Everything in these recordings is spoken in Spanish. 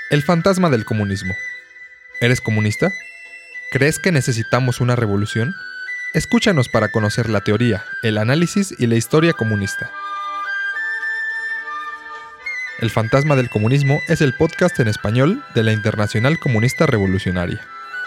El fantasma del comunismo. ¿Eres comunista? ¿Crees que necesitamos una revolución? Escúchanos para conocer la teoría, el análisis y la historia comunista. El fantasma del comunismo es el podcast en español de la Internacional Comunista Revolucionaria.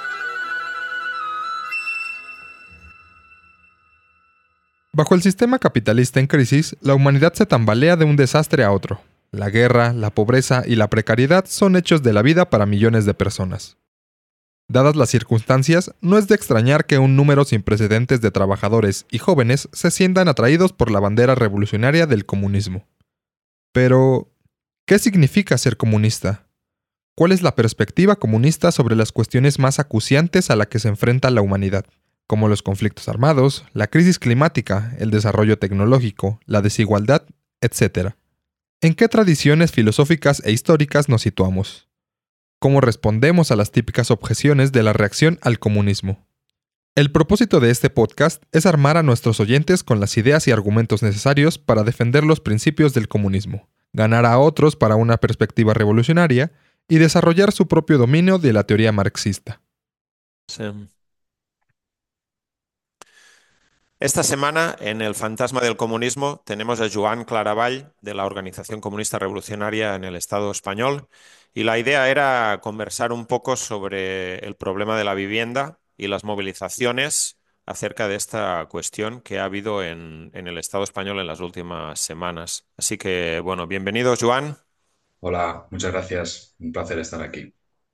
Bajo el sistema capitalista en crisis, la humanidad se tambalea de un desastre a otro. La guerra, la pobreza y la precariedad son hechos de la vida para millones de personas. Dadas las circunstancias, no es de extrañar que un número sin precedentes de trabajadores y jóvenes se sientan atraídos por la bandera revolucionaria del comunismo. Pero, ¿qué significa ser comunista? ¿Cuál es la perspectiva comunista sobre las cuestiones más acuciantes a las que se enfrenta la humanidad, como los conflictos armados, la crisis climática, el desarrollo tecnológico, la desigualdad, etcétera? ¿En qué tradiciones filosóficas e históricas nos situamos? ¿Cómo respondemos a las típicas objeciones de la reacción al comunismo? El propósito de este podcast es armar a nuestros oyentes con las ideas y argumentos necesarios para defender los principios del comunismo, ganar a otros para una perspectiva revolucionaria y desarrollar su propio dominio de la teoría marxista. Sí. Esta semana, en El Fantasma del Comunismo, tenemos a Joan Claravall, de la Organización Comunista Revolucionaria en el Estado español, y la idea era conversar un poco sobre el problema de la vivienda y las movilizaciones acerca de esta cuestión que ha habido en el Estado español en las últimas semanas. Así que, bueno, bienvenido, Joan. Hola, muchas gracias. Un placer estar aquí.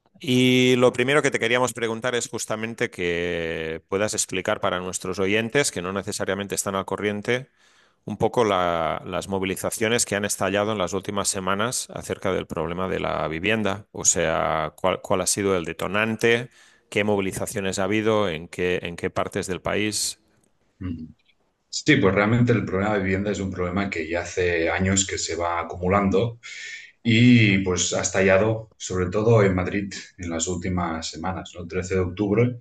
Y lo primero que te queríamos preguntar es justamente que puedas explicar para nuestros oyentes, que no necesariamente están al corriente, un poco las movilizaciones que han estallado en las últimas semanas acerca del problema de la vivienda. O sea, cuál ha sido el detonante, qué movilizaciones ha habido, en qué partes del país. Ujú. Sí, pues realmente el problema de vivienda es un problema que ya hace años que se va acumulando y pues ha estallado sobre todo en Madrid en las últimas semanas, ¿no? El 13 de octubre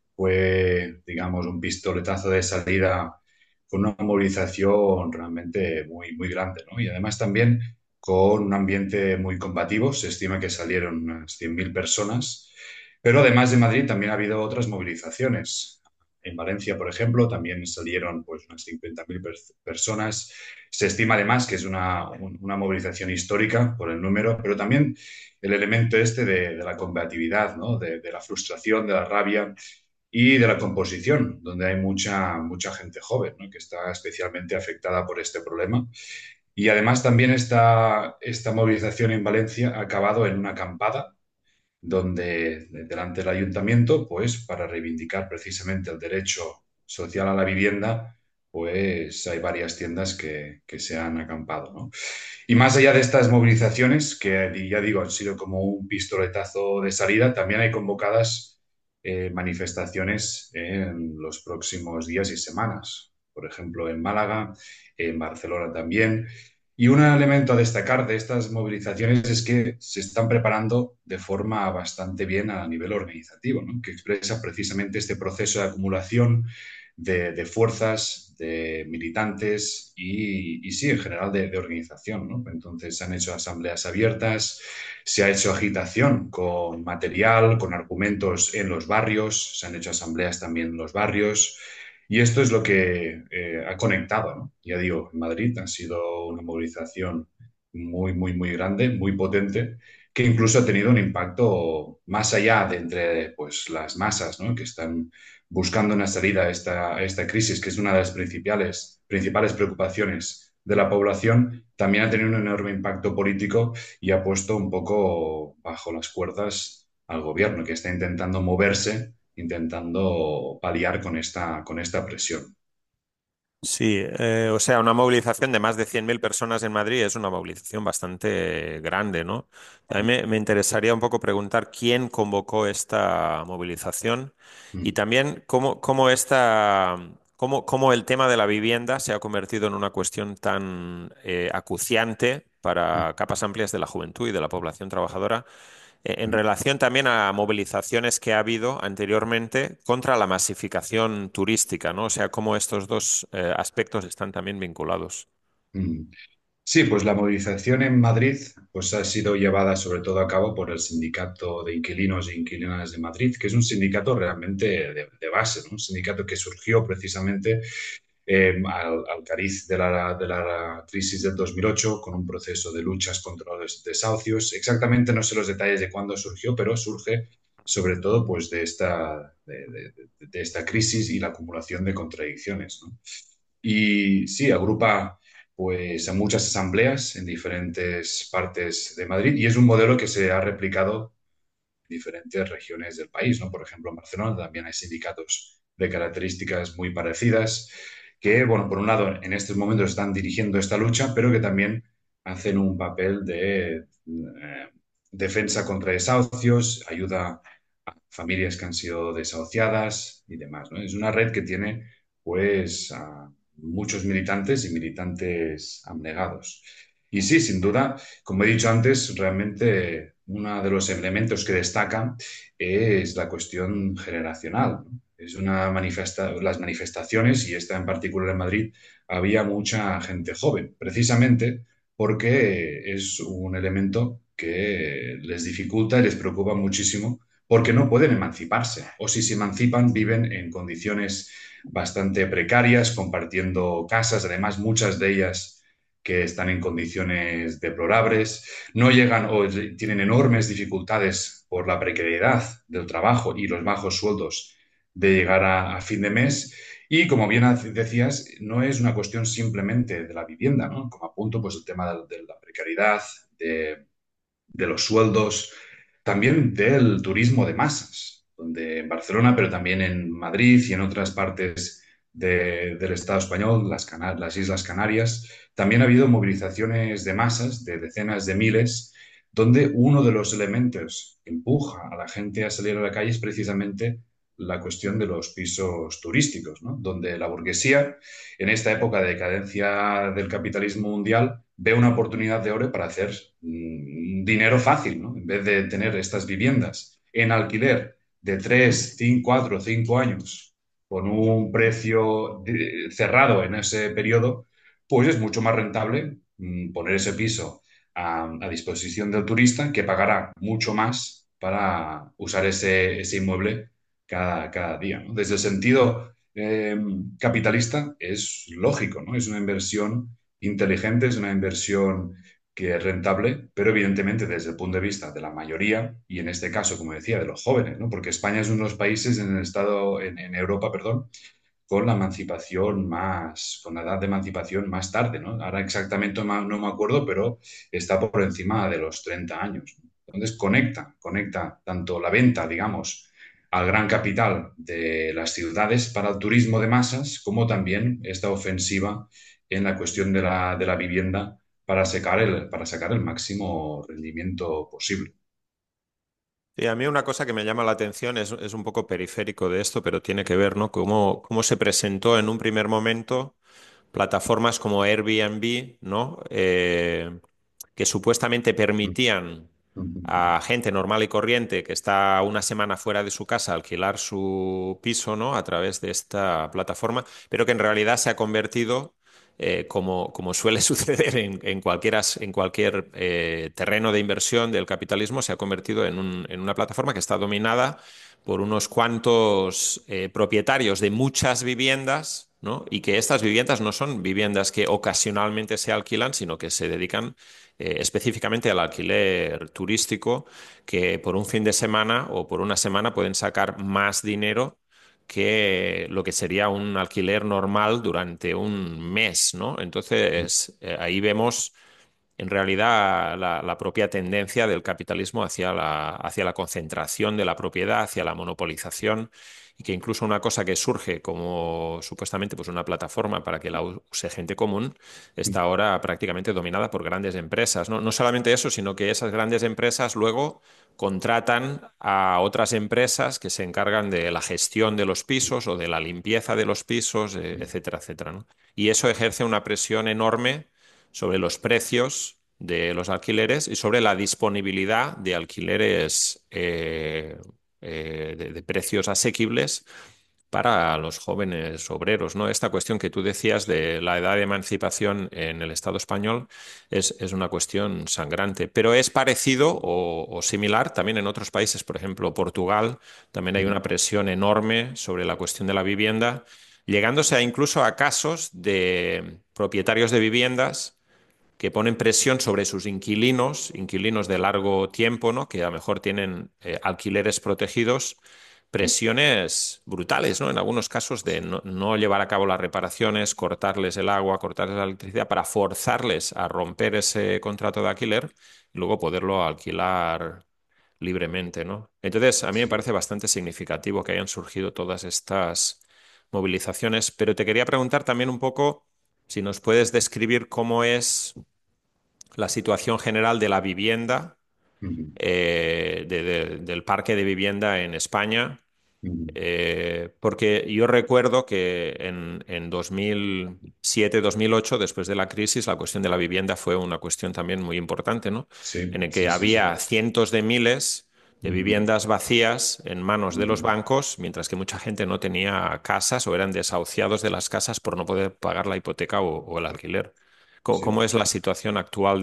fue, digamos, un pistoletazo de salida con una movilización realmente muy grande, ¿no? Y además también con un ambiente muy combativo. Se estima que salieron unas 100.000 personas, pero además de Madrid también ha habido otras movilizaciones. En Valencia, por ejemplo, también salieron pues unas 50.000 personas. Se estima además que es una movilización histórica por el número, pero también el elemento este de la combatividad, ¿no? De la frustración, de la rabia y de la composición, donde hay mucha gente joven, ¿no? Que está especialmente afectada por este problema. Y además también esta movilización en Valencia ha acabado en una acampada donde delante del ayuntamiento, pues para reivindicar precisamente el derecho social a la vivienda, pues hay varias tiendas que se han acampado, ¿no? Y más allá de estas movilizaciones, que ya digo, han sido como un pistoletazo de salida, también hay convocadas manifestaciones en los próximos días y semanas. Por ejemplo, en Málaga, en Barcelona también. Y un elemento a destacar de estas movilizaciones es que se están preparando de forma bastante bien a nivel organizativo, ¿no? Que expresa precisamente este proceso de acumulación de fuerzas, de militantes y sí, en general de organización, ¿no? Entonces se han hecho asambleas abiertas, se ha hecho agitación con material, con argumentos en los barrios, se han hecho asambleas también en los barrios. Y esto es lo que ha conectado, ¿no? Ya digo, en Madrid ha sido una movilización muy grande, muy potente, que incluso ha tenido un impacto más allá de entre pues, las masas, ¿no? Que están buscando una salida a esta crisis, que es una de las principales preocupaciones de la población, también ha tenido un enorme impacto político y ha puesto un poco bajo las cuerdas al gobierno, que está intentando moverse, intentando paliar con esta presión. Sí, o sea, una movilización de más de 100.000 personas en Madrid es una movilización bastante grande, ¿no? A mí me interesaría un poco preguntar quién convocó esta movilización y Mm, también cómo el tema de la vivienda se ha convertido en una cuestión tan acuciante mm, para capas amplias de la juventud y de la población trabajadora en mm. relación también a movilizaciones que ha habido anteriormente contra la masificación turística, ¿no? O sea, cómo estos dos aspectos están también vinculados. Mm. Sí, pues la movilización en Madrid pues ha sido llevada sobre todo a cabo por el Sindicato de Inquilinos e Inquilinas de Madrid, que es un sindicato realmente de base, ¿no? Un sindicato que surgió precisamente al cariz de la crisis del 2008 con un proceso de luchas contra los desahucios. Exactamente no sé los detalles de cuándo surgió, pero surge sobre todo pues de esta crisis y la acumulación de contradicciones, ¿no? Y sí, agrupa pues a muchas asambleas en diferentes partes de Madrid y es un modelo que se ha replicado en diferentes regiones del país, ¿no? Por ejemplo, en Barcelona también hay sindicatos de características muy parecidas que, bueno, por un lado, en estos momentos están dirigiendo esta lucha, pero que también hacen un papel de defensa contra desahucios, ayuda a familias que han sido desahuciadas y demás, ¿no? Es una red que tiene, pues, a muchos militantes y militantes abnegados. Y sí, sin duda, como he dicho antes, realmente uno de los elementos que destacan es la cuestión generacional, ¿no? Es las manifestaciones, y esta en particular en Madrid, había mucha gente joven, precisamente porque es un elemento que les dificulta y les preocupa muchísimo porque no pueden emanciparse, o si se emancipan viven en condiciones bastante precarias, compartiendo casas, además muchas de ellas que están en condiciones deplorables, no llegan o tienen enormes dificultades por la precariedad del trabajo y los bajos sueldos de llegar a fin de mes. Y como bien decías, no es una cuestión simplemente de la vivienda, ¿no? Como apunto, pues el tema de la precariedad, de los sueldos, también del turismo de masas, donde en Barcelona, pero también en Madrid y en otras partes del Estado español, las Islas Canarias, también ha habido movilizaciones de masas, de decenas de miles, donde uno de los elementos que empuja a la gente a salir a la calle es precisamente la cuestión de los pisos turísticos, ¿no? Donde la burguesía, en esta época de decadencia del capitalismo mundial, ve una oportunidad de oro para hacer dinero fácil, ¿no? En vez de tener estas viviendas en alquiler de 3, 5, 4, 5 años con un precio cerrado en ese periodo, pues es mucho más rentable poner ese piso a disposición del turista que pagará mucho más para usar ese inmueble cada día, ¿no? Desde el sentido capitalista es lógico, ¿no? Es una inversión inteligente, es una inversión que es rentable, pero evidentemente desde el punto de vista de la mayoría, y en este caso, como decía, de los jóvenes, ¿no? Porque España es uno de los países en el estado, en Europa, perdón, con la emancipación más, con la edad de emancipación más tarde, ¿no? Ahora exactamente no me acuerdo, pero está por encima de los 30 años. Entonces conecta tanto la venta, digamos, al gran capital de las ciudades para el turismo de masas, como también esta ofensiva en la cuestión de la vivienda para sacar el máximo rendimiento posible. Y a mí una cosa que me llama la atención es un poco periférico de esto, pero tiene que ver, ¿no? Cómo se presentó en un primer momento plataformas como Airbnb, ¿no? Que supuestamente permitían a gente normal y corriente que está una semana fuera de su casa alquilar su piso, ¿no? A través de esta plataforma, pero que en realidad se ha convertido, como suele suceder en cualquier terreno de inversión del capitalismo, se ha convertido en una plataforma que está dominada por unos cuantos propietarios de muchas viviendas, ¿no? Y que estas viviendas no son viviendas que ocasionalmente se alquilan, sino que se dedican específicamente al alquiler turístico, que por un fin de semana o por una semana pueden sacar más dinero que lo que sería un alquiler normal durante un mes, ¿no? Entonces, ahí vemos en realidad la propia tendencia del capitalismo hacia la concentración de la propiedad, hacia la monopolización, y que incluso una cosa que surge como supuestamente pues una plataforma para que la use gente común, está ahora prácticamente dominada por grandes empresas, ¿no? No solamente eso, sino que esas grandes empresas luego contratan a otras empresas que se encargan de la gestión de los pisos o de la limpieza de los pisos, etcétera, etcétera, ¿no? Y eso ejerce una presión enorme sobre los precios de los alquileres y sobre la disponibilidad de alquileres de precios asequibles para los jóvenes obreros, ¿no? Esta cuestión que tú decías de la edad de emancipación en el Estado español es una cuestión sangrante, pero es parecido o similar también en otros países, por ejemplo, Portugal, también hay Ujú. una presión enorme sobre la cuestión de la vivienda, llegándose incluso a casos de propietarios de viviendas que ponen presión sobre sus inquilinos, inquilinos de largo tiempo, ¿no? Que a lo mejor tienen alquileres protegidos, presiones brutales, ¿no? En algunos casos de no llevar a cabo las reparaciones, cortarles el agua, cortarles la electricidad, para forzarles a romper ese contrato de alquiler y luego poderlo alquilar libremente, ¿no? Entonces, a mí me parece bastante significativo que hayan surgido todas estas movilizaciones, pero te quería preguntar también un poco si nos puedes describir cómo es la situación general de la vivienda, Ujú. del parque de vivienda en España, Ujú. porque yo recuerdo que en 2007-2008, después de la crisis, la cuestión de la vivienda fue una cuestión también muy importante, ¿no? En Sí, el que sí, sí, sí. había cientos de miles de Ujú. viviendas vacías en manos de los Ujú. bancos, mientras que mucha gente no tenía casas o eran desahuciados de las casas por no poder pagar la hipoteca o el alquiler. ¿Cómo Sí. es la situación actual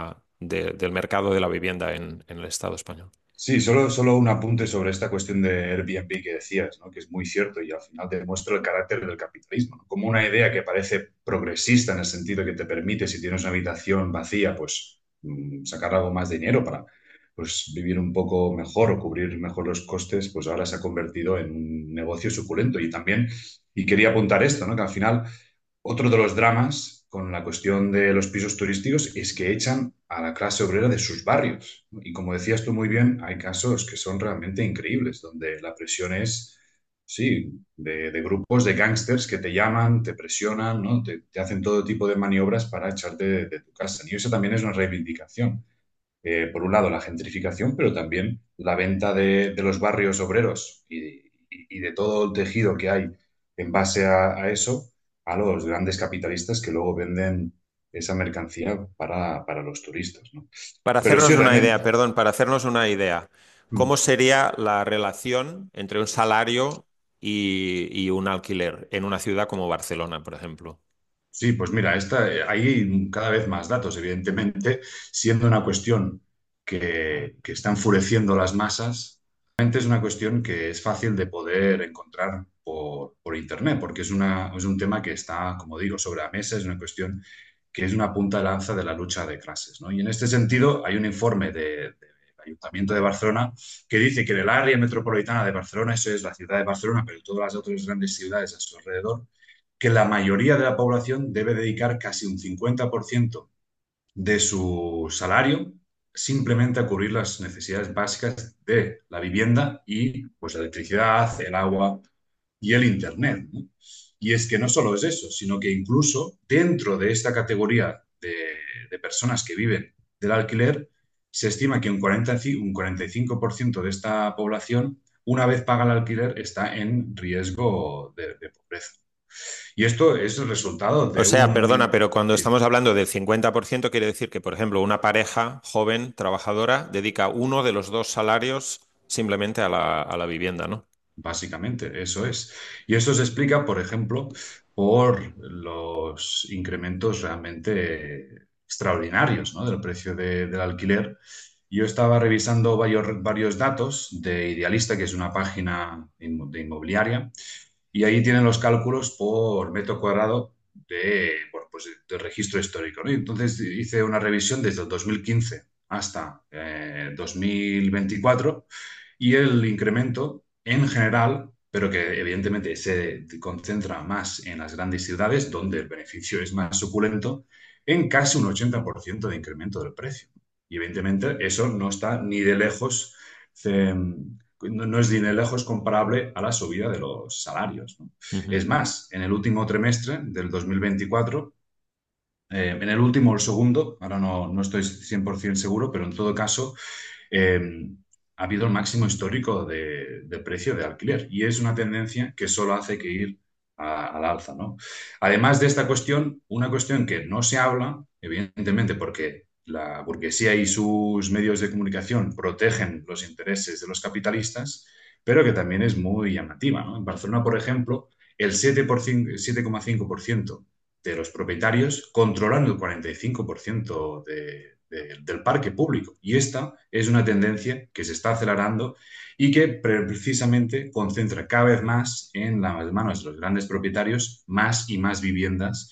del mercado de la vivienda en el Estado español? Sí, solo un apunte sobre esta cuestión de Airbnb que decías, ¿no? Que es muy cierto y al final demuestra el carácter del capitalismo, ¿no? Como una idea que parece progresista en el sentido que te permite, si tienes una habitación vacía, pues sacar algo más de dinero para pues, vivir un poco mejor o cubrir mejor los costes, pues ahora se ha convertido en un negocio suculento. Y también, y quería apuntar esto, ¿no? Que al final otro de los dramas con la cuestión de los pisos turísticos es que echan a la clase obrera de sus barrios, ¿no? Y como decías tú muy bien, hay casos que son realmente increíbles, donde la presión es, sí, de grupos de gángsters que te llaman, te presionan, ¿no? Te hacen todo tipo de maniobras para echarte de tu casa. Y eso también es una reivindicación. Por un lado, la gentrificación, pero también la venta de los barrios obreros y de todo el tejido que hay en base a eso a los grandes capitalistas que luego venden esa mercancía para los turistas, ¿no? Para Pero sí, hacernos una realmente, idea, perdón, para hacernos una idea, ¿cómo sería la relación entre un salario y un alquiler en una ciudad como Barcelona, por ejemplo? sí, pues mira, hay cada vez más datos, evidentemente, siendo una cuestión que está enfureciendo las masas. Es una cuestión que es fácil de poder encontrar por Internet, porque es un tema que está, como digo, sobre la mesa, es una cuestión que es una punta de lanza de la lucha de clases, ¿no? Y en este sentido hay un informe del Ayuntamiento de Barcelona que dice que en el área metropolitana de Barcelona, eso es la ciudad de Barcelona, pero todas las otras grandes ciudades a su alrededor, que la mayoría de la población debe dedicar casi un 50% de su salario simplemente a cubrir las necesidades básicas de la vivienda y pues la electricidad, el agua y el internet, ¿no? Y es que no solo es eso, sino que incluso dentro de esta categoría de personas que viven del alquiler, se estima que un 45% de esta población, una vez paga el alquiler, está en riesgo de pobreza. Y esto es el resultado O de sea, perdona, un... pero cuando Sí, estamos hablando del 50%, quiere decir que, por ejemplo, una pareja joven, trabajadora, dedica uno de los dos salarios simplemente a la vivienda, ¿no? básicamente, eso es. Y esto se explica, por ejemplo, por los incrementos realmente extraordinarios, ¿no? Del precio del alquiler. Yo estaba revisando varios datos de Idealista, que es una página de inmobiliaria, y ahí tienen los cálculos por metro cuadrado bueno, pues, del registro histórico, ¿no? Y entonces hice una revisión desde el 2015 hasta 2024 y el incremento en general, pero que evidentemente se concentra más en las grandes ciudades donde el beneficio es más suculento, en casi un 80% de incremento del precio. Y evidentemente eso no está ni de lejos, no es ni de lejos comparable a la subida de los salarios, ¿no? Ujú. Es más, en el último trimestre del 2024, en el último o el segundo, ahora no estoy 100% seguro, pero en todo caso, eh, ha habido el máximo histórico de precio de alquiler y es una tendencia que solo hace que ir al alza, ¿no? Además de esta cuestión, una cuestión que no se habla, evidentemente porque la burguesía y sus medios de comunicación protegen los intereses de los capitalistas, pero que también es muy llamativa, ¿no? En Barcelona, por ejemplo, el 7,5% de los propietarios controlan el 45% del parque público. Y esta es una tendencia que se está acelerando y que precisamente concentra cada vez más en las manos de los grandes propietarios más y más viviendas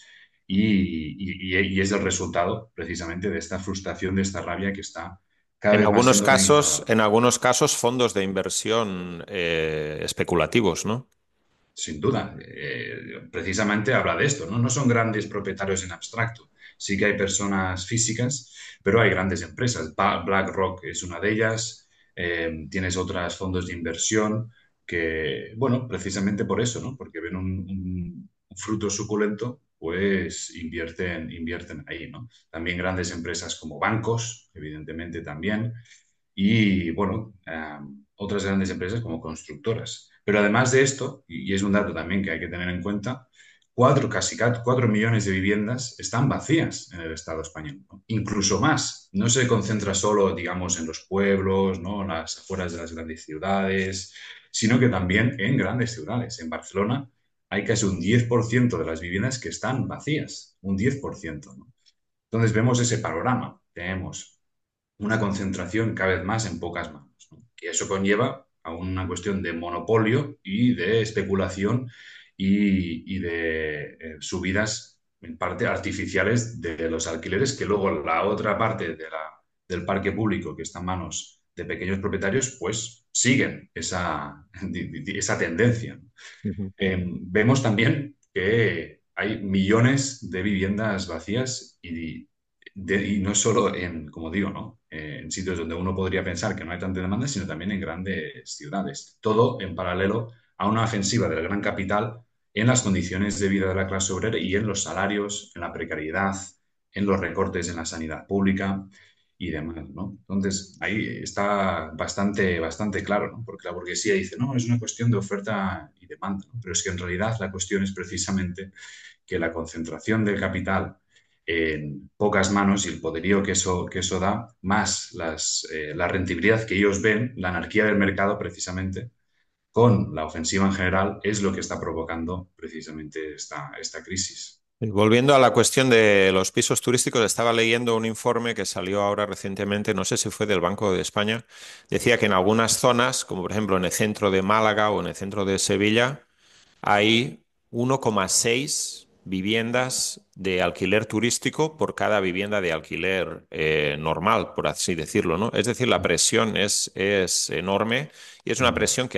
y es el resultado precisamente de esta frustración, de esta rabia que está cada vez más siendo organizada. En algunos casos, fondos de inversión especulativos, ¿no? Sin duda, precisamente habla de esto, ¿no? No son grandes propietarios en abstracto. Sí que hay personas físicas, pero hay grandes empresas. BlackRock es una de ellas. Tienes otros fondos de inversión que, bueno, precisamente por eso, ¿no? Porque ven un fruto suculento, pues invierten ahí, ¿no? También grandes empresas como bancos, evidentemente también y, bueno, otras grandes empresas como constructoras. Pero además de esto, y es un dato también que hay que tener en cuenta, casi 4 millones de viviendas están vacías en el Estado español, ¿no? Incluso más. No se concentra solo, digamos, en los pueblos, ¿no? En las afueras de las grandes ciudades, sino que también en grandes ciudades. En Barcelona hay casi un 10% de las viviendas que están vacías, un 10%, ¿no? Entonces vemos ese panorama. Tenemos una concentración cada vez más en pocas manos, ¿no? Que eso conlleva a una cuestión de monopolio y de especulación y de subidas en parte artificiales de los alquileres, que luego la otra parte del parque público que está en manos de pequeños propietarios, pues siguen esa tendencia, ¿no? Ujú. Vemos también que hay millones de viviendas vacías y no solo en, como digo, ¿no? En sitios donde uno podría pensar que no hay tanta demanda, sino también en grandes ciudades. Todo en paralelo a una ofensiva del gran capital en las condiciones de vida de la clase obrera y en los salarios, en la precariedad, en los recortes en la sanidad pública y demás, ¿no? Entonces, ahí está bastante claro, ¿no? Porque la burguesía dice, no, es una cuestión de oferta y demanda, ¿no? Pero es que en realidad la cuestión es precisamente que la concentración del capital en pocas manos y el poderío que eso da, más la rentabilidad que ellos ven, la anarquía del mercado precisamente, con la ofensiva en general, es lo que está provocando precisamente esta crisis. Y volviendo a la cuestión de los pisos turísticos, estaba leyendo un informe que salió ahora recientemente, no sé si fue del Banco de España, decía que en algunas zonas, como por ejemplo en el centro de Málaga o en el centro de Sevilla, hay 1,6 viviendas de alquiler turístico por cada vivienda de alquiler normal, por así decirlo, ¿no? Es decir, la presión es enorme y es una Mm, presión que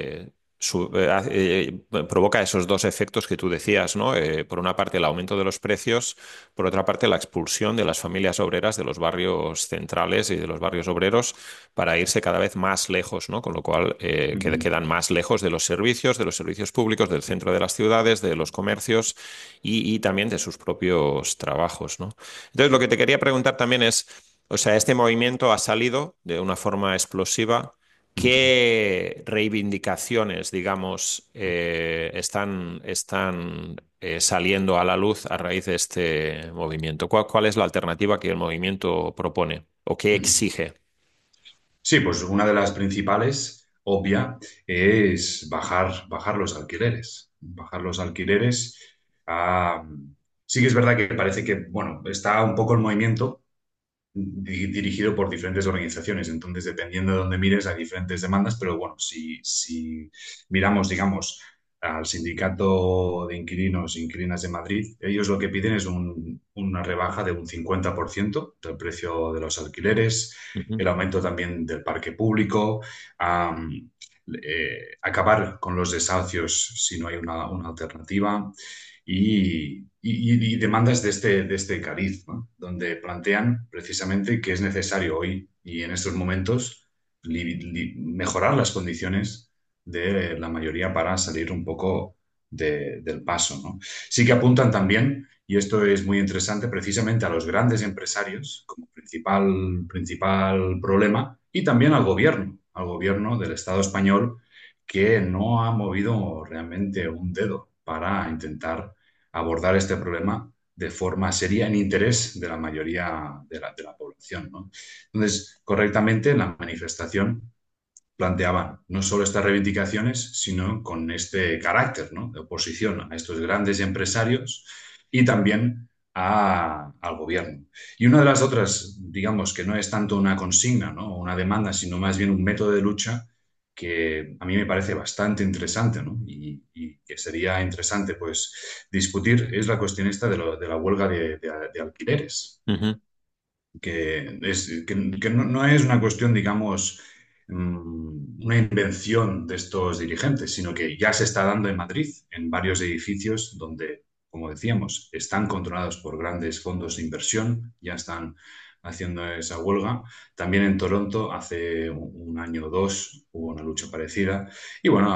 provoca esos dos efectos que tú decías, ¿no? Por una parte, el aumento de los precios, por otra parte, la expulsión de las familias obreras de los barrios centrales y de los barrios obreros para irse cada vez más lejos, ¿no? Con lo cual mm, quedan más lejos de los servicios públicos, del centro de las ciudades, de los comercios y también de sus propios trabajos, ¿no? Entonces, lo que te quería preguntar también es, o sea, este movimiento ha salido de una forma explosiva. mm. ¿Qué reivindicaciones, digamos, están saliendo a la luz a raíz de este movimiento? ¿Cuál es la alternativa que el movimiento propone o que Mm. exige? Sí, pues una de las principales, obvia, es bajar los alquileres. Bajar los alquileres. a- Sí que es verdad que parece que, bueno, está un poco el movimiento dirigido por diferentes organizaciones. Entonces, dependiendo de dónde mires, hay diferentes demandas, pero bueno, si miramos, digamos, al sindicato de inquilinos e inquilinas de Madrid, ellos lo que piden es una rebaja de un 50% del precio de los alquileres, Ujú. el aumento también del parque público, acabar con los desahucios si no hay una alternativa y demandas de este cariz, ¿no? Donde plantean precisamente que es necesario hoy y en estos momentos mejorar las condiciones de la mayoría para salir un poco del paso, ¿no? Sí que apuntan también, y esto es muy interesante, precisamente a los grandes empresarios como principal problema y también al gobierno del Estado español que no ha movido realmente un dedo para intentar abordar este problema de forma seria en interés de la mayoría de la población, ¿no? Entonces, correctamente, la manifestación planteaban no solo estas reivindicaciones, sino con este carácter, ¿no?, de oposición a estos grandes empresarios y también al gobierno. Y una de las otras, digamos, que no es tanto una consigna, ¿no?, o una demanda, sino más bien un método de lucha que a mí me parece bastante interesante, ¿no?, y que sería interesante pues discutir, es la cuestión esta de la huelga de alquileres, Ujú. que no es una cuestión, digamos, una invención de estos dirigentes, sino que ya se está dando en Madrid, en varios edificios donde, como decíamos, están controlados por grandes fondos de inversión, ya están haciendo esa huelga. También en Toronto, hace un año o dos, hubo una lucha parecida. Y bueno,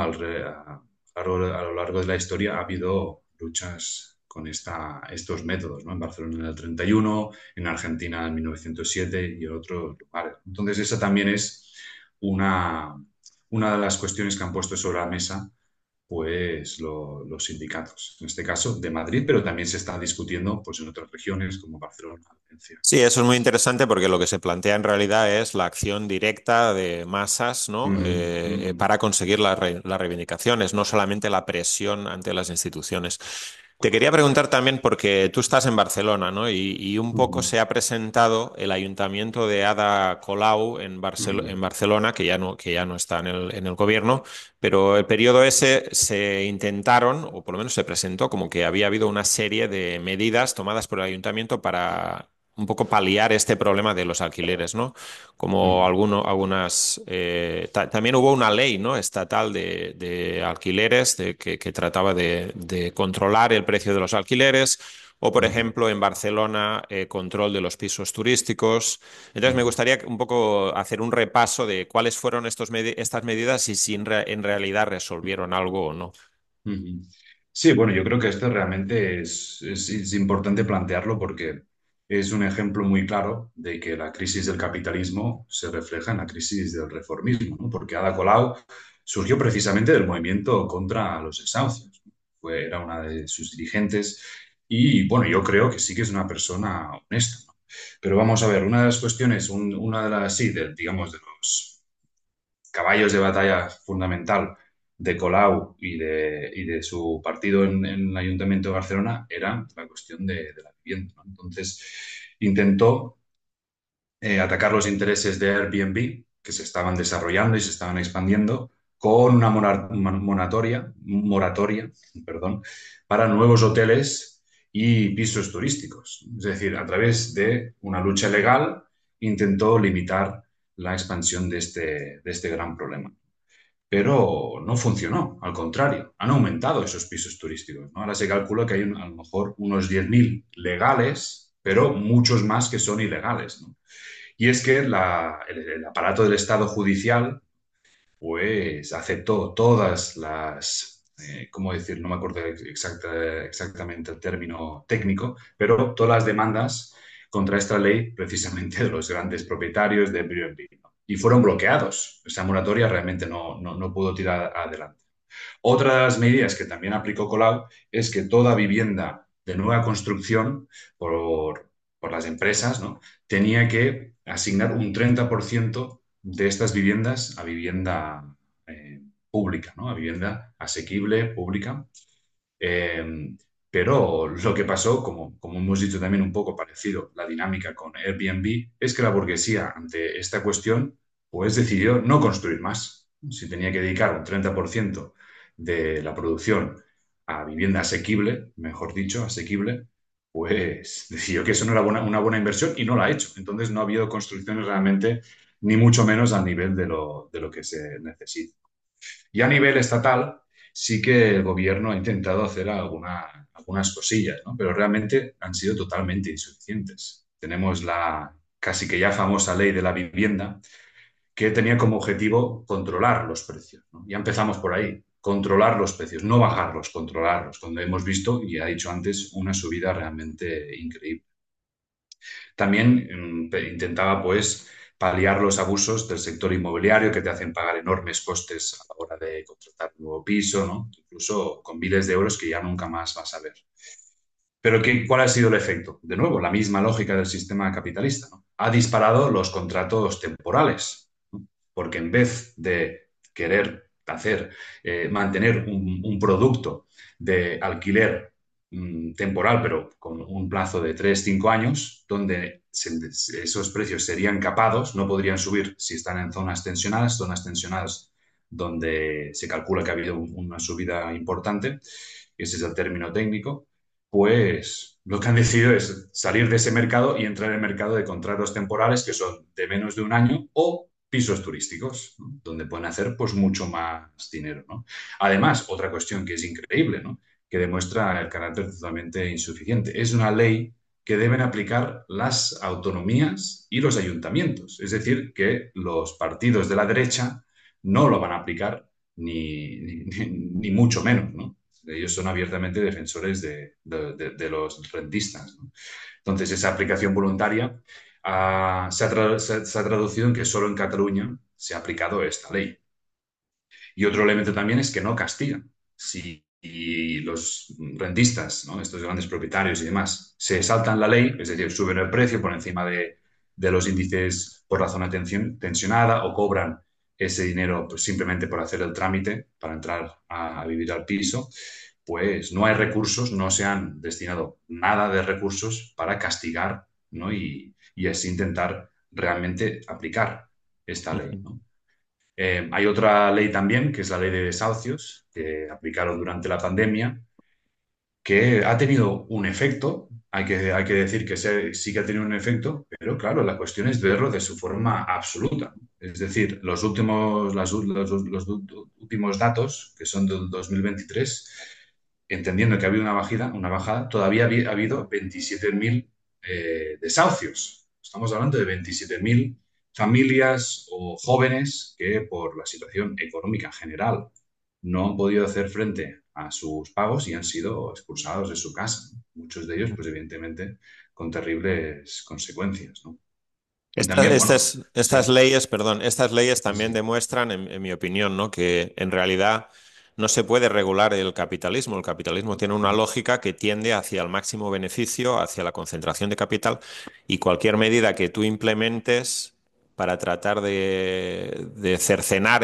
a lo largo de la historia ha habido luchas con estos métodos, ¿no? En Barcelona en el 31, en Argentina en 1907 y en otros lugares. Entonces, esa también es una, una de las cuestiones que han puesto sobre la mesa pues los sindicatos, en este caso de Madrid, pero también se está discutiendo pues, en otras regiones como Barcelona, Valencia. Sí, eso es muy interesante porque lo que se plantea en realidad es la acción directa de masas, ¿no? Para conseguir las reivindicaciones, no solamente la presión ante las instituciones. Te quería preguntar también, porque tú estás en Barcelona, ¿no? Y un poco se ha presentado el ayuntamiento de Ada Colau en Barcelona, que ya no está en el gobierno, pero el periodo ese se intentaron, o por lo menos se presentó, como que había habido una serie de medidas tomadas por el ayuntamiento para un poco paliar este problema de los alquileres, ¿no? Como algunas... también hubo una ley, ¿no?, estatal de alquileres que trataba de controlar el precio de los alquileres, o por ejemplo en Barcelona, control de los pisos turísticos. Entonces me gustaría un poco hacer un repaso de cuáles fueron estas medidas y si en realidad resolvieron algo o no. Ujú. Sí, bueno, yo creo que esto realmente es importante plantearlo porque es un ejemplo muy claro de que la crisis del capitalismo se refleja en la crisis del reformismo, ¿no? Porque Ada Colau surgió precisamente del movimiento contra los desahucios. Era una de sus dirigentes y, bueno, yo creo que sí que es una persona honesta, ¿no? Pero vamos a ver, una de las cuestiones, una de las, sí, digamos, de los caballos de batalla fundamental de Colau y de su partido en el Ayuntamiento de Barcelona era la cuestión de la vivienda, ¿no? Entonces, intentó atacar los intereses de Airbnb, que se estaban desarrollando y se estaban expandiendo, con una moratoria, perdón, para nuevos hoteles y pisos turísticos. Es decir, a través de una lucha legal intentó limitar la expansión de este gran problema. Pero no funcionó, al contrario, han aumentado esos pisos turísticos, ¿no? Ahora se calcula que hay a lo mejor unos 10.000 legales, pero muchos más que son ilegales, ¿no? Y es que el aparato del Estado judicial pues aceptó todas ¿cómo decir? No me acuerdo exactamente el término técnico, pero todas las demandas contra esta ley precisamente de los grandes propietarios de Airbnb, ¿no? Y fueron bloqueados. Esa moratoria realmente no pudo tirar adelante. Otra de las medidas que también aplicó Colau es que toda vivienda de nueva construcción por las empresas, ¿no?, tenía que asignar un 30% de estas viviendas a vivienda pública, ¿no?, a vivienda asequible, pública. Eh, pero lo que pasó, como hemos dicho también un poco parecido, la dinámica con Airbnb, es que la burguesía ante esta cuestión pues decidió no construir más. Si tenía que dedicar un 30% de la producción a vivienda asequible, mejor dicho, asequible, pues decidió que eso no era una buena inversión y no la ha hecho. Entonces no ha habido construcciones realmente, ni mucho menos al nivel de lo que se necesita. Y a nivel estatal, sí que el gobierno ha intentado hacer algunas cosillas, ¿no? Pero realmente han sido totalmente insuficientes. Tenemos la casi que ya famosa ley de la vivienda, que tenía como objetivo controlar los precios, ¿no? Ya empezamos por ahí, controlar los precios, no bajarlos, controlarlos, donde hemos visto, y ha dicho antes, una subida realmente increíble. También intentaba, pues, paliar los abusos del sector inmobiliario que te hacen pagar enormes costes a la hora de contratar un nuevo piso, ¿no? Incluso con miles de euros que ya nunca más vas a ver. Pero ¿cuál ha sido el efecto? De nuevo, la misma lógica del sistema capitalista, ¿no? Ha disparado los contratos temporales, ¿no? porque en vez de querer hacer, mantener un producto de alquiler temporal, pero con un plazo de 3 5 años, donde esos precios serían capados, no podrían subir si están en zonas tensionadas donde se calcula que ha habido una subida importante, ese es el término técnico, pues lo que han decidido es salir de ese mercado y entrar en el mercado de contratos temporales que son de menos de un año o pisos turísticos, ¿no? Donde pueden hacer pues mucho más dinero, ¿no? Además, otra cuestión que es increíble, ¿no? Que demuestra el carácter totalmente insuficiente. Es una ley que deben aplicar las autonomías y los ayuntamientos. Es decir, que los partidos de la derecha no lo van a aplicar ni mucho menos, ¿no? Ellos son abiertamente defensores de los rentistas, ¿no? Entonces, esa aplicación voluntaria se ha traducido en que solo en Cataluña se ha aplicado esta ley. Y otro elemento también es que no castigan. Si y los rentistas, ¿no? Estos grandes propietarios y demás, se saltan la ley, es decir, suben el precio por encima de los índices por la zona tensionada o cobran ese dinero pues, simplemente por hacer el trámite para entrar a vivir al piso, pues no hay recursos, no se han destinado nada de recursos para castigar, ¿no? Y así intentar realmente aplicar esta ley, Ujú. ¿no? Hay otra ley también, que es la ley de desahucios, que aplicaron durante la pandemia, que ha tenido un efecto, hay que decir que sí que ha tenido un efecto, pero claro, la cuestión es verlo de su forma absoluta. Es decir, los últimos datos, que son del 2023, entendiendo que ha habido una bajada, todavía ha habido 27.000 desahucios. Estamos hablando de 27.000 familias o jóvenes que por la situación económica general no han podido hacer frente a sus pagos y han sido expulsados de su casa. Muchos de ellos, pues evidentemente, con terribles consecuencias, ¿no? Y también, bueno, Estas sí, leyes, perdón, estas leyes sí, también sí. demuestran, en mi opinión, ¿no? Que en realidad no se puede regular el capitalismo. El capitalismo tiene una lógica que tiende hacia el máximo beneficio, hacia la concentración de capital, y cualquier medida que tú implementes para tratar de cercenar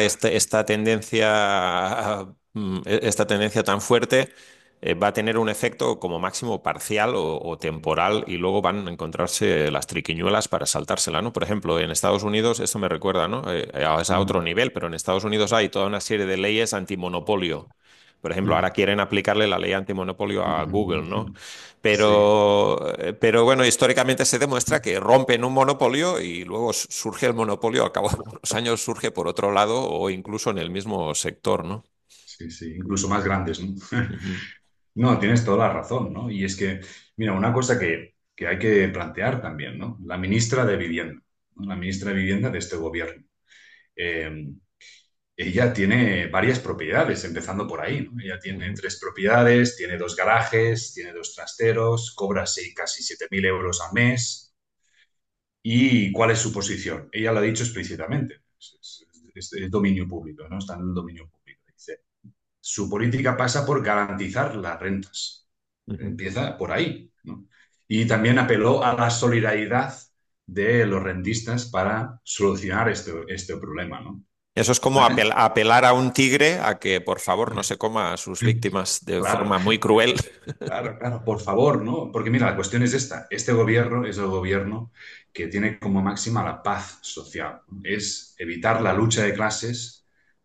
esta tendencia tan fuerte va a tener un efecto como máximo parcial o temporal y luego van a encontrarse las triquiñuelas para saltársela, ¿no? Por ejemplo, en Estados Unidos, esto me recuerda, ¿no? Es a otro Mm, nivel, pero en Estados Unidos hay toda una serie de leyes antimonopolio. Por ejemplo, ahora mm, quieren aplicarle la ley antimonopolio a Google, ¿no? sí, Pero bueno, históricamente se demuestra que rompen un monopolio y luego surge el monopolio, al cabo de unos años surge por otro lado o incluso en el mismo sector, ¿no? sí, sí, incluso más grandes, ¿no? Ujú. No, tienes toda la razón, ¿no? Y es que, mira, una cosa que hay que plantear también, ¿no? La ministra de Vivienda, ¿no? La ministra de Vivienda de este gobierno. Eh, Ella tiene varias propiedades, empezando por ahí, ¿no? Ella tiene Ujú. 3 propiedades, tiene 2 garajes, tiene 2 trasteros, cobra casi 7.000 euros al mes. ¿Y cuál es su posición? Ella lo ha dicho explícitamente. Es dominio público, ¿no? Está en el dominio público. Dice, su política pasa por garantizar las rentas. Ujú. Empieza por ahí, ¿no? Y también apeló a la solidaridad de los rentistas para solucionar este problema, ¿no? Eso es como apelar a un tigre a que por favor no se coma a sus víctimas de Claro, forma muy cruel. claro, claro, por favor, ¿no? Porque mira, la cuestión es esta. Este gobierno es el gobierno que tiene como máxima la paz social. Es evitar la lucha de clases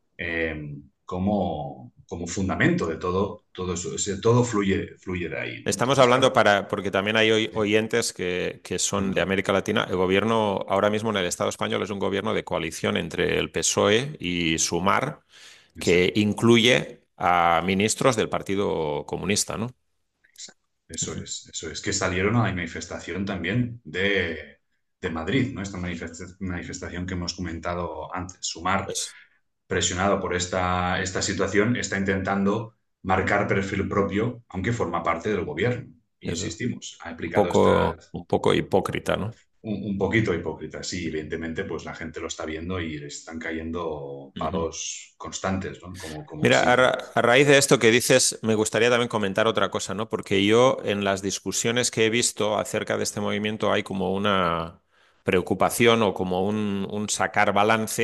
como fundamento de todo eso. O sea, todo fluye de ahí, ¿no? Estamos Entonces, hablando claro, porque también hay sí, oyentes que son de mm, América Latina. El gobierno ahora mismo en el Estado español es un gobierno de coalición entre el PSOE y Sumar, que exacto, incluye a ministros del Partido Comunista, ¿no? exacto. Eso Ujú. es, eso es. Que salieron a la manifestación también de Madrid, ¿no? Esta manifestación que hemos comentado antes. Sumar, Pues presionado por esta situación, está intentando marcar perfil propio, aunque forma parte del gobierno. eso, Insistimos, ha aplicado estas un poco hipócrita, ¿no? un poquito hipócrita. Sí, evidentemente, pues la gente lo está viendo y le están cayendo Ujú. palos constantes, ¿no? Como Mira, siempre. a raíz de esto que dices, me gustaría también comentar otra cosa, ¿no? Porque yo en las discusiones que he visto acerca de este movimiento hay como una preocupación o como un sacar balance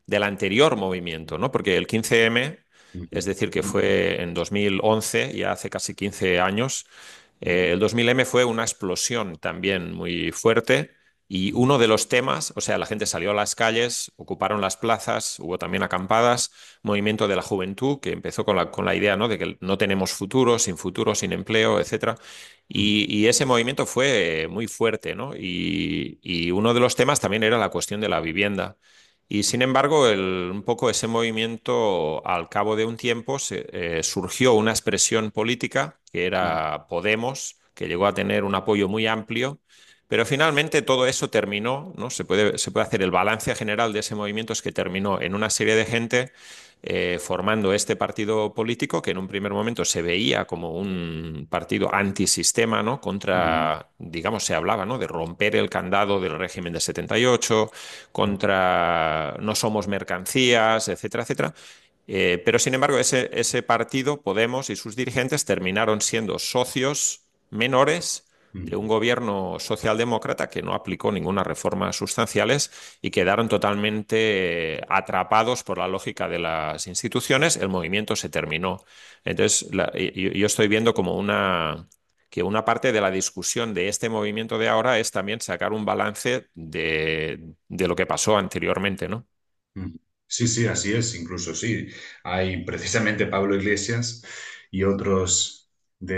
del anterior movimiento, ¿no? Porque el 15M, es Ujú, decir, que fue en 2011, ya hace casi 15 años, ujú, el 2000M fue una explosión también muy fuerte y uno de los temas, o sea, la gente salió a las calles, ocuparon las plazas, hubo también acampadas, movimiento de la juventud que empezó con la idea, ¿no? De que no tenemos futuro, sin empleo, etcétera. ujú, Y ese movimiento fue muy fuerte, ¿no? Y uno de los temas también era la cuestión de la vivienda. Y sin embargo, un poco ese movimiento, al cabo de un tiempo, surgió una expresión política que ujú, era Podemos, que llegó a tener un apoyo muy amplio, pero finalmente todo eso terminó, ¿no? Se puede hacer el balance general de ese movimiento, es que terminó en una serie de gente formando este partido político que en un primer momento se veía como un partido antisistema, ¿no? ujú, Contra, digamos, se hablaba, ¿no? De romper el candado del régimen de 78, ujú, contra no somos mercancías, etcétera, etcétera. Pero sin embargo, ese partido, Podemos y sus dirigentes terminaron siendo socios menores de un ujú. gobierno socialdemócrata que no aplicó ninguna reforma sustanciales y quedaron totalmente atrapados por la lógica de las instituciones. El movimiento se terminó. Entonces, yo estoy viendo como que una parte de la discusión de este movimiento de ahora es también sacar un balance de lo que pasó anteriormente, ¿no? Mm. Sí, sí, así es, incluso sí. Hay precisamente Pablo Iglesias y otros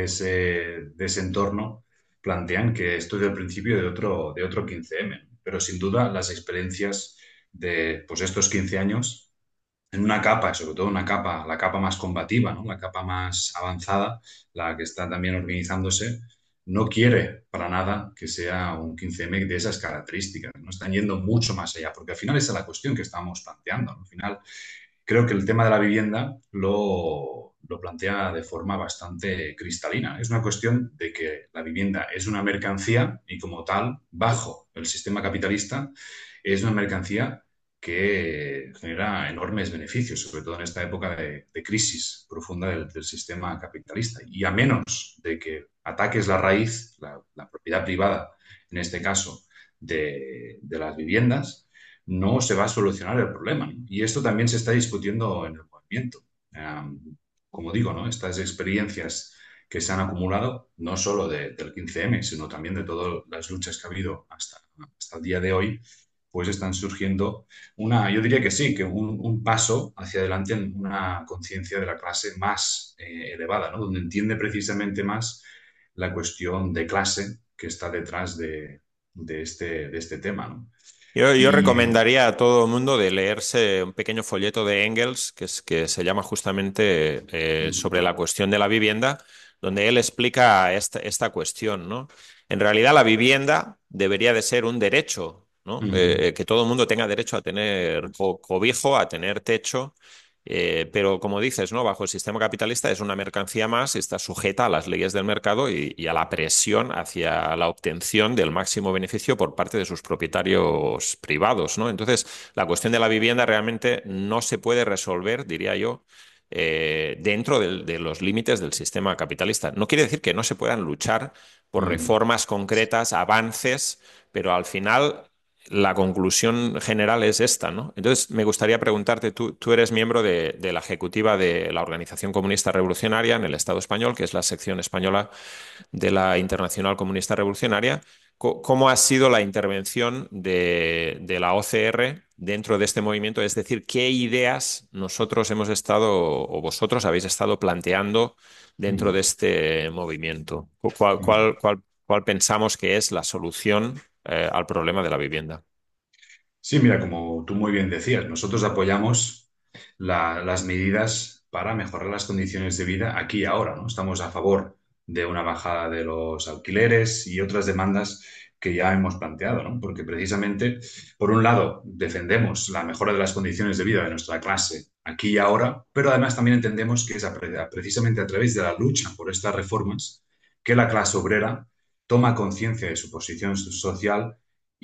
de ese entorno plantean que esto es el principio de otro 15M, ¿no? Pero sin duda las experiencias de pues, estos 15 años en una capa, y sobre todo una capa, la capa más combativa, ¿no? La capa más avanzada, la que está también organizándose, no quiere para nada que sea un 15M de esas características, ¿no? Están yendo mucho más allá, porque al final esa es la cuestión que estamos planteando, ¿no? Al final creo que el tema de la vivienda lo plantea de forma bastante cristalina. Es una cuestión de que la vivienda es una mercancía y como tal, bajo el sistema capitalista, es una mercancía que genera enormes beneficios, sobre todo en esta época de crisis profunda del sistema capitalista. Y a menos de que ataques la raíz, la propiedad privada, en este caso, de las viviendas, no se va a solucionar el problema, ¿no? Y esto también se está discutiendo en el movimiento. Como digo, ¿no? Estas experiencias que se han acumulado, no solo del 15M, sino también de todas las luchas que ha habido hasta el día de hoy, pues están surgiendo yo diría que sí, que un paso hacia adelante en una conciencia de la clase más elevada, ¿no? Donde entiende precisamente más la cuestión de clase que está detrás de este tema, ¿no? Yo Y recomendaría a todo el mundo de leerse un pequeño folleto de Engels que se llama justamente sobre la cuestión de la vivienda, donde él explica esta cuestión, ¿no? En realidad la vivienda debería de ser un derecho, ¿no? Ujú, Que todo el mundo tenga derecho a tener cobijo, a tener techo. Pero como dices, ¿no? Bajo el sistema capitalista es una mercancía más, está sujeta a las leyes del mercado y a la presión hacia la obtención del máximo beneficio por parte de sus propietarios privados, ¿no? Entonces, la cuestión de la vivienda realmente no se puede resolver, diría yo, dentro de los límites del sistema capitalista. No quiere decir que no se puedan luchar por ujú. reformas concretas, avances, pero al final la conclusión general es esta, ¿no? Entonces, me gustaría preguntarte, tú eres miembro de la ejecutiva de la Organización Comunista Revolucionaria en el Estado español, que es la sección española de la Internacional Comunista Revolucionaria. ¿Cómo ha sido la intervención de la OCR dentro de este movimiento? Es decir, ¿qué ideas nosotros hemos estado o vosotros habéis estado planteando dentro Ujú, de este movimiento? ujú. ¿Cuál pensamos que es la solución al problema de la vivienda? Sí, mira, como tú muy bien decías, nosotros apoyamos las medidas para mejorar las condiciones de vida aquí y ahora, ¿no? Estamos a favor de una bajada de los alquileres y otras demandas que ya hemos planteado, ¿no? Porque precisamente, por un lado, defendemos la mejora de las condiciones de vida de nuestra clase aquí y ahora, pero además también entendemos que es precisamente a través de la lucha por estas reformas que la clase obrera toma conciencia de su posición social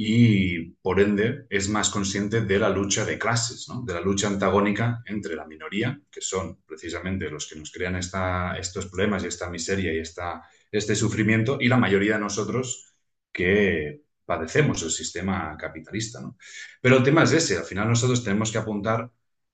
y por ende es más consciente de la lucha de clases, ¿no? De la lucha antagónica entre la minoría, que son precisamente los que nos crean estos problemas y esta miseria y este sufrimiento, y la mayoría de nosotros que padecemos el sistema capitalista, ¿no? Pero el tema es ese, al final nosotros tenemos que apuntar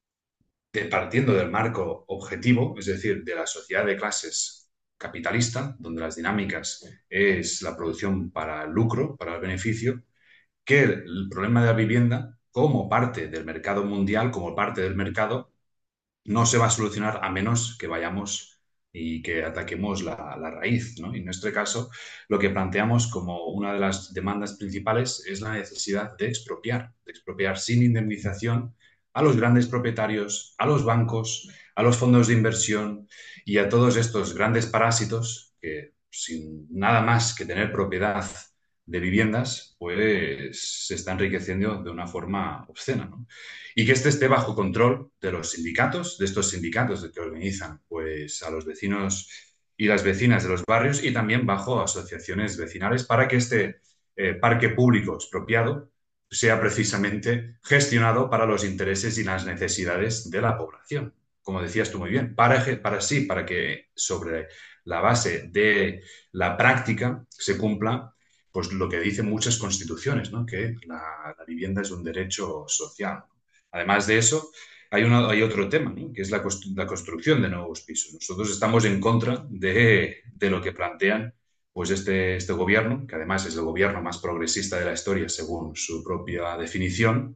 partiendo del marco objetivo, es decir, de la sociedad de clases capitalista, donde las dinámicas es la producción para el lucro, para el beneficio, que el problema de la vivienda, como parte del mercado mundial, como parte del mercado, no se va a solucionar a menos que vayamos y que ataquemos la raíz, ¿no? Y en nuestro caso, lo que planteamos como una de las demandas principales es la necesidad de expropiar sin indemnización a los grandes propietarios, a los bancos, a los fondos de inversión y a todos estos grandes parásitos que sin nada más que tener propiedad de viviendas, pues se está enriqueciendo de una forma obscena, ¿no? Y que este esté bajo control de los sindicatos, de estos sindicatos que organizan pues, a los vecinos y las vecinas de los barrios y también bajo asociaciones vecinales para que este parque público expropiado sea precisamente gestionado para los intereses y las necesidades de la población. Como decías tú muy bien, para que sobre la base de la práctica se cumpla pues lo que dicen muchas constituciones, ¿no? Que la vivienda es un derecho social. Además de eso, hay otro tema, ¿no? Que es la construcción de nuevos pisos. Nosotros estamos en contra de lo que plantean pues este gobierno, que además es el gobierno más progresista de la historia según su propia definición,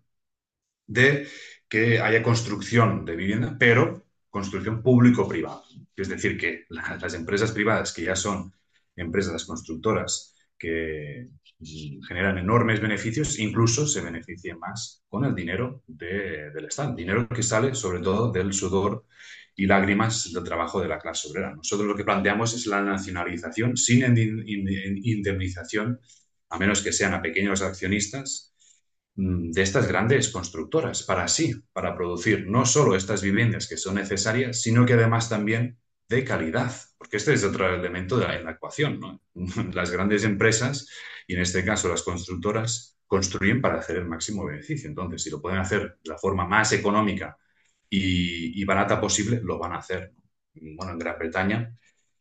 de que haya construcción de vivienda, pero construcción público-privada. Es decir, que las empresas privadas, que ya son empresas constructoras que generan enormes beneficios, incluso se beneficien más con el dinero del Estado, dinero que sale sobre todo del sudor y lágrimas del trabajo de la clase obrera. Nosotros lo que planteamos es la nacionalización sin indemnización, a menos que sean a pequeños accionistas de estas grandes constructoras para producir no solo estas viviendas que son necesarias, sino que además también de calidad, porque este es otro elemento en la ecuación, ¿no? Las grandes empresas, y en este caso las constructoras, construyen para hacer el máximo beneficio. Entonces, si lo pueden hacer de la forma más económica y barata posible, lo van a hacer, ¿no? Bueno, en Gran Bretaña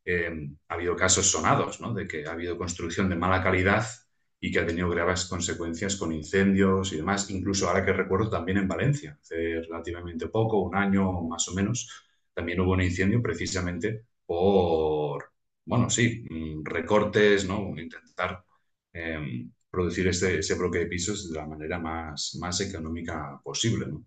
ha habido casos sonados, ¿no? De que ha habido construcción de mala calidad y que ha tenido graves consecuencias con incendios y demás. Incluso ahora que recuerdo también en Valencia, hace relativamente poco, un año más o menos, también hubo un incendio precisamente por, bueno, sí, recortes, ¿no? Intentar producir ese bloque de pisos de la manera más económica posible, ¿no?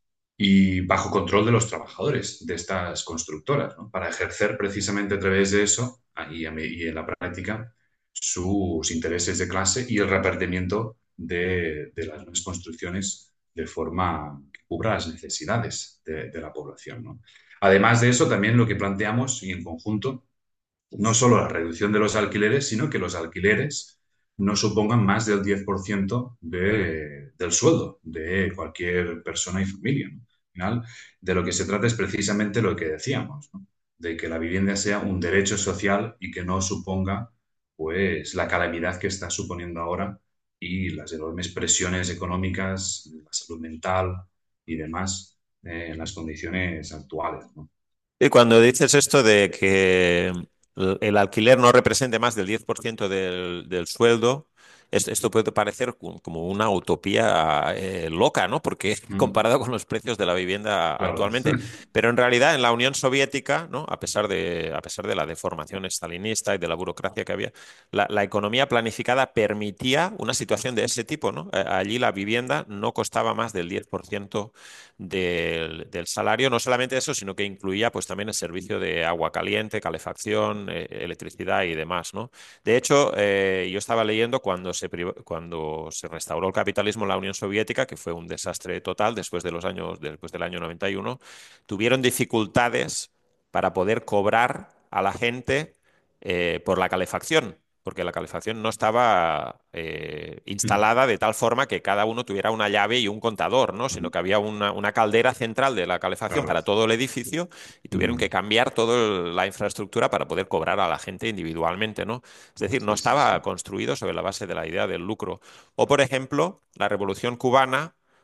Y bajo control de los trabajadores de estas constructoras, ¿no? Para ejercer precisamente a través de eso y en la práctica sus intereses de clase y el repartimiento de las nuevas construcciones de forma que cubra las necesidades de la población, ¿no? Además de eso, también lo que planteamos y en conjunto, no solo la reducción de los alquileres, sino que los alquileres no supongan más del 10% del sueldo de cualquier persona y familia, ¿no? Al final, de lo que se trata es precisamente lo que decíamos, ¿no? De que la vivienda sea un derecho social y que no suponga pues la calamidad que está suponiendo ahora y las enormes presiones económicas, la salud mental y demás en las condiciones actuales, ¿no? Y cuando dices esto de que el alquiler no represente más del 10% del sueldo, esto puede parecer como una utopía loca, ¿no? Porque Mm, comparado con los precios de la vivienda claro. actualmente, pero en realidad en la Unión Soviética, ¿no? A pesar de la deformación estalinista y de la burocracia que había, la economía planificada permitía una situación de ese tipo, ¿no? Allí la vivienda no costaba más del 10% del salario, no solamente eso, sino que incluía pues también el servicio de agua caliente, calefacción, electricidad y demás, ¿no? De hecho, yo estaba leyendo cuando se restauró el capitalismo en la Unión Soviética, que fue un desastre total después del año 91, tuvieron dificultades para poder cobrar a la gente por la calefacción, porque la calefacción no estaba instalada de tal forma que cada uno tuviera una llave y un contador, ¿no? Sino que había una caldera central de la calefacción Claro. para todo el edificio y tuvieron que Mm, cambiar toda la infraestructura para poder cobrar a la gente individualmente, ¿no? Es decir, no sí, sí, estaba sí. construido sobre la base de la idea del lucro. O, por ejemplo, la Revolución Cubana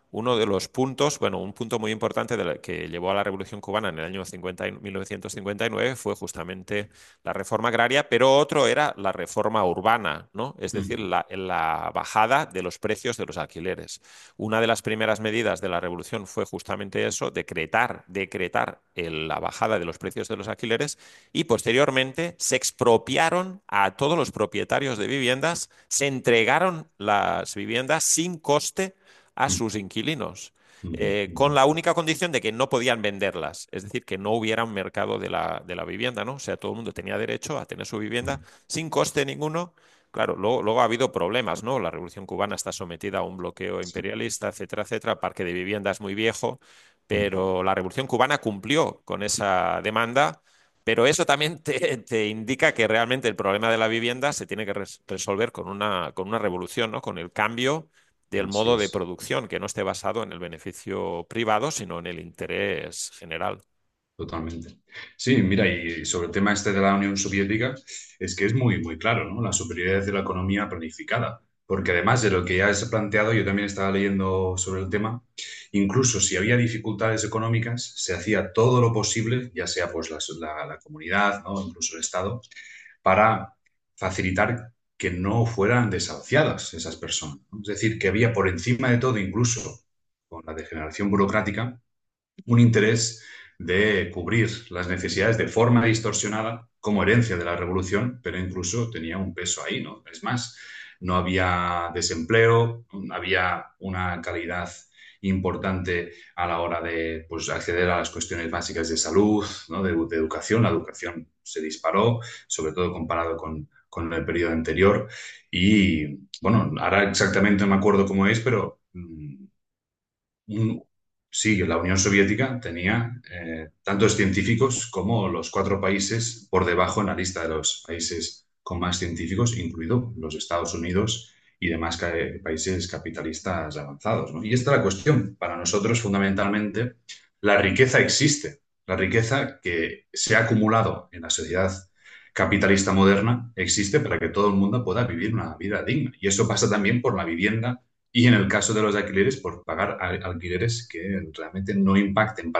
uno de los puntos, bueno, un punto muy importante que llevó a la Revolución Cubana en el año 1959 fue justamente la reforma agraria, pero otro era la reforma urbana, ¿no? Es decir, Mm, la bajada de los precios de los alquileres. Una de las primeras medidas de la Revolución fue justamente eso, decretar la bajada de los precios de los alquileres y posteriormente se expropiaron a todos los propietarios de viviendas, se entregaron las viviendas sin coste a mm, sus inquilinos, con mm, la única condición de que no podían venderlas, es decir, que no hubiera un mercado de la vivienda, ¿no? O sea, todo el mundo tenía derecho a tener su vivienda mm, sin coste ninguno. Claro, luego ha habido problemas, ¿no? La Revolución Cubana está sometida a un bloqueo sí, imperialista, etcétera, etcétera. El parque de vivienda es muy viejo, mm, pero la Revolución Cubana cumplió con esa demanda. Pero eso también te indica que realmente el problema de la vivienda se tiene que resolver con una revolución, ¿no? Con el cambio del así modo de es. producción, que no esté basado en el beneficio privado, sino en el interés general. Totalmente. Sí, mira, y sobre el tema este de la Unión Soviética, es que es muy, muy claro, ¿no? La superioridad de la economía planificada. Porque además de lo que ya has planteado, yo también estaba leyendo sobre el tema, incluso si había dificultades económicas, se hacía todo lo posible, ya sea pues la comunidad, ¿no? Incluso el Estado, para facilitar que no fueran desahuciadas esas personas, ¿no? Es decir, que había por encima de todo, incluso con la degeneración burocrática, un interés de cubrir las necesidades de forma distorsionada como herencia de la revolución, pero incluso tenía un peso ahí, ¿no? Es más, no había desempleo, había una calidad importante a la hora de pues, acceder a las cuestiones básicas de salud, ¿no? De educación. La educación se disparó, sobre todo comparado con el periodo anterior. Y bueno, ahora exactamente no me acuerdo cómo es, pero un- sí, la Unión Soviética tenía tantos científicos como los cuatro países por debajo en la lista de los países con más científicos, incluido los Estados Unidos y demás países capitalistas avanzados, ¿no? Y esta es la cuestión. Para nosotros, fundamentalmente, la riqueza existe. La riqueza que se ha acumulado en la sociedad capitalista moderna existe para que todo el mundo pueda vivir una vida digna. Y eso pasa también por la vivienda y en el caso de los alquileres, por pagar alquileres que realmente no impacten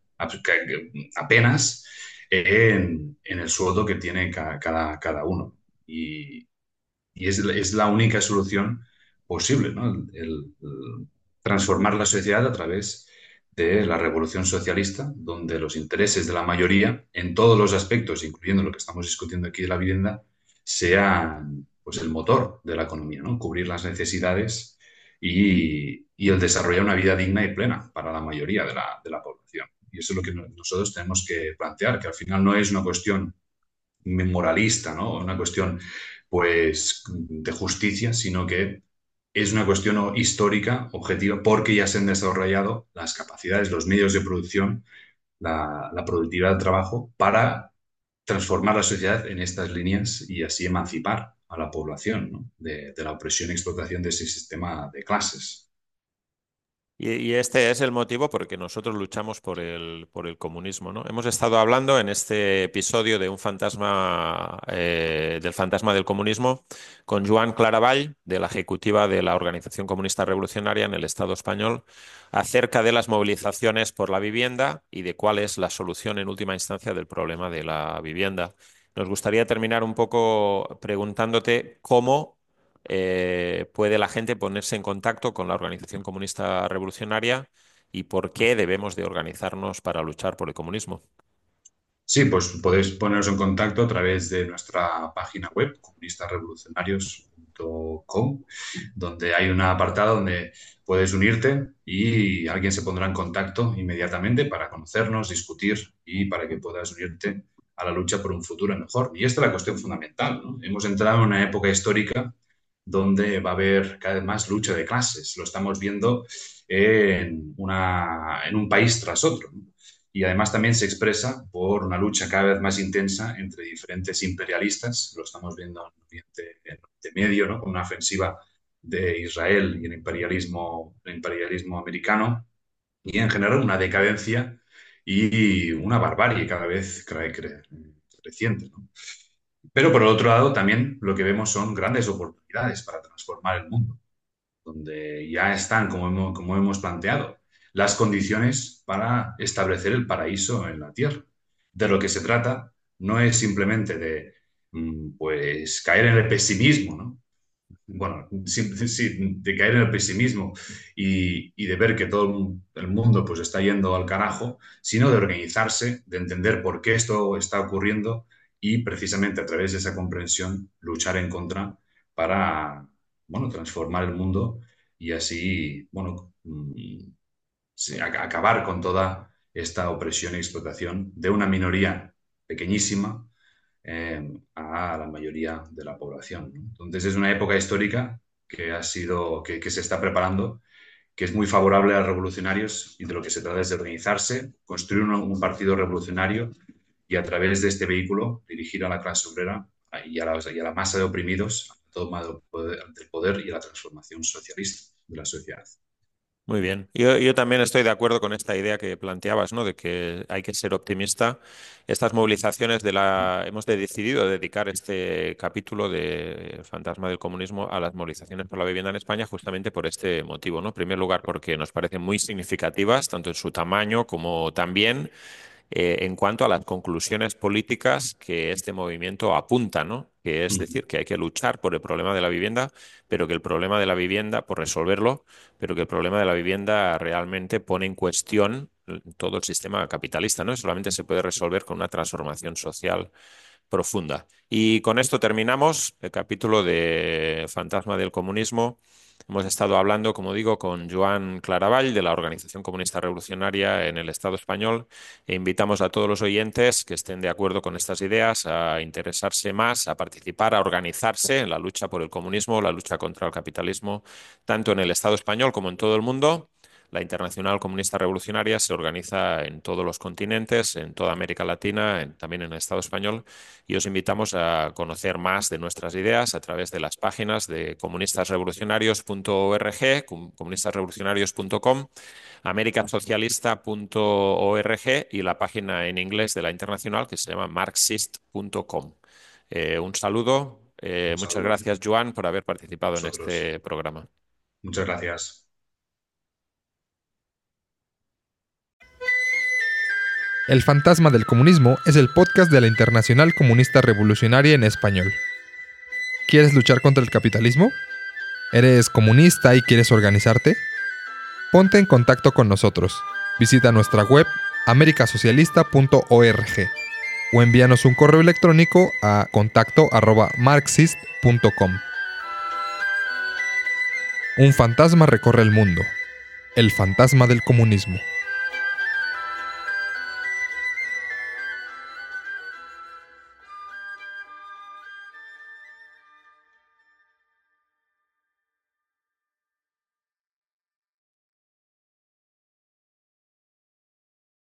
apenas en el sueldo que tiene cada uno. Y es la única solución posible, ¿no? El transformar la sociedad a través de la revolución socialista, donde los intereses de la mayoría, en todos los aspectos, incluyendo lo que estamos discutiendo aquí de la vivienda, sean pues, el motor de la economía, ¿no? Cubrir las necesidades y el desarrollar una vida digna y plena para la mayoría de la población. Y eso es lo que nosotros tenemos que plantear, que al final no es una cuestión moralista, ¿no? Una cuestión, pues, de justicia, sino que es una cuestión histórica, objetiva, porque ya se han desarrollado las capacidades, los medios de producción, la productividad del trabajo para transformar la sociedad en estas líneas y así emancipar a la población, ¿no? de la opresión y explotación de ese sistema de clases. Y este es el motivo por el que nosotros luchamos por el comunismo, ¿no? Hemos estado hablando en este episodio de un fantasma, del fantasma del comunismo, con Joan Claravall, de la ejecutiva de la Organización Comunista Revolucionaria en el Estado español, acerca de las movilizaciones por la vivienda y de cuál es la solución en última instancia del problema de la vivienda. Nos gustaría terminar un poco preguntándote cómo puede la gente ponerse en contacto con la Organización Comunista Revolucionaria y por qué debemos de organizarnos para luchar por el comunismo. Sí, pues podéis poneros en contacto a través de nuestra página web, comunistasrevolucionarios.com, donde hay un apartado donde puedes unirte y alguien se pondrá en contacto inmediatamente para conocernos, discutir y para que puedas unirte a la lucha por un futuro mejor. Y esta es la cuestión fundamental, ¿no? Hemos entrado en una época histórica donde va a haber cada vez más lucha de clases. Lo estamos viendo en un país tras otro, ¿no? Y además también se expresa por una lucha cada vez más intensa entre diferentes imperialistas. Lo estamos viendo en Oriente Medio, ¿no? Con una ofensiva de Israel y el imperialismo americano, y en general una decadencia y una barbarie cada vez creciente, ¿no? Pero por el otro lado también lo que vemos son grandes oportunidades para transformar el mundo. donde ya están, como hemos planteado, las condiciones para establecer el paraíso en la tierra. De lo que se trata no es simplemente de pues caer en el pesimismo, ¿no? Bueno, sí, de caer en el pesimismo y de ver que todo el mundo pues está yendo al carajo, sino de organizarse, de entender por qué esto está ocurriendo y precisamente a través de esa comprensión luchar en contra para, bueno, transformar el mundo y así, bueno, sí, acabar con toda esta opresión y explotación de una minoría pequeñísima a la mayoría de la población, ¿no? Entonces es una época histórica que ha sido, que se está preparando, que es muy favorable a los revolucionarios y de lo que se trata es de organizarse, construir un partido revolucionario y a través de este vehículo dirigir a la clase obrera y a la masa de oprimidos a la toma del poder y a la transformación socialista de la sociedad. Muy bien. Yo también estoy de acuerdo con esta idea que planteabas, ¿no? De que hay que ser optimista. Estas movilizaciones hemos decidido dedicar este capítulo de Fantasma del Comunismo a las movilizaciones por la vivienda en España justamente por este motivo, ¿no? En primer lugar, porque nos parecen muy significativas, tanto en su tamaño como también en cuanto a las conclusiones políticas que este movimiento apunta, ¿no? Que es decir, que hay que luchar por el problema de la vivienda, pero que el problema de la vivienda, por resolverlo, pero que el problema de la vivienda realmente pone en cuestión todo el sistema capitalista, ¿no? Solamente se puede resolver con una transformación social profunda. Y con esto terminamos el capítulo de Fantasma del Comunismo. Hemos estado hablando, como digo, con Joan Claravall de la Organización Comunista Revolucionaria en el Estado español e invitamos a todos los oyentes que estén de acuerdo con estas ideas a interesarse más, a participar, a organizarse en la lucha por el comunismo, la lucha contra el capitalismo, tanto en el Estado español como en todo el mundo. La Internacional Comunista Revolucionaria se organiza en todos los continentes, en toda América Latina, también en el Estado español, y os invitamos a conocer más de nuestras ideas a través de las páginas de comunistasrevolucionarios.org, comunistasrevolucionarios.com, americasocialista.org y la página en inglés de la Internacional que se llama marxist.com. Un saludo. Un Muchas saludo gracias, Joan, por haber a participado en vosotros. este programa. Muchas gracias. El Fantasma del Comunismo es el podcast de la Internacional Comunista Revolucionaria en español. ¿Quieres luchar contra el capitalismo? ¿Eres comunista y quieres organizarte? Ponte en contacto con nosotros. Visita nuestra web americasocialista.org o envíanos un correo electrónico a contacto@marxist.com. Un fantasma recorre el mundo. El fantasma del comunismo.